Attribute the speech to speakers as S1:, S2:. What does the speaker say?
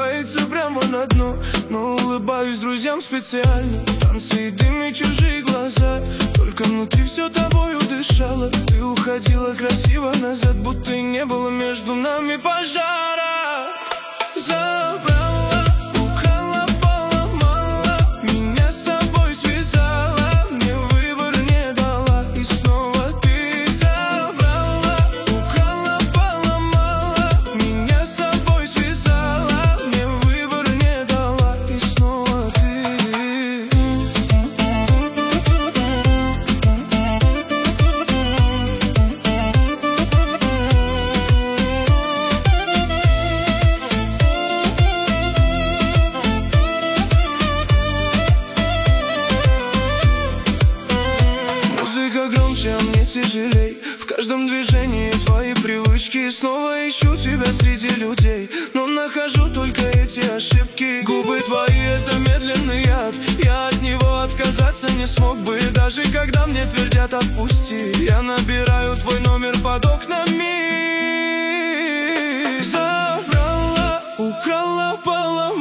S1: опускается прямо на дно. Но улыбаюсь друзьям специально. Танцы и дым и чужие глаза. Только внутри все тобою дышало. Ты уходила красиво назад, будто и не было между нами пожара. Забрала, украла, поломала, меня с собой связала, мне выбор не дала. И снова ты забрала, украла, поломала, меня с собой связала, мне выбор не дала. И снова ты. Музыка громче, а мне тяжелей. В каждом движении твои привычки. Снова ищу тебя среди людей, но нахожу только эти ошибки. Губы твои — это медленный яд. Я от него отказаться не смог бы, даже когда мне твердят отпусти. Я набираю твой номер под окнами. Забрала, украла, поломала,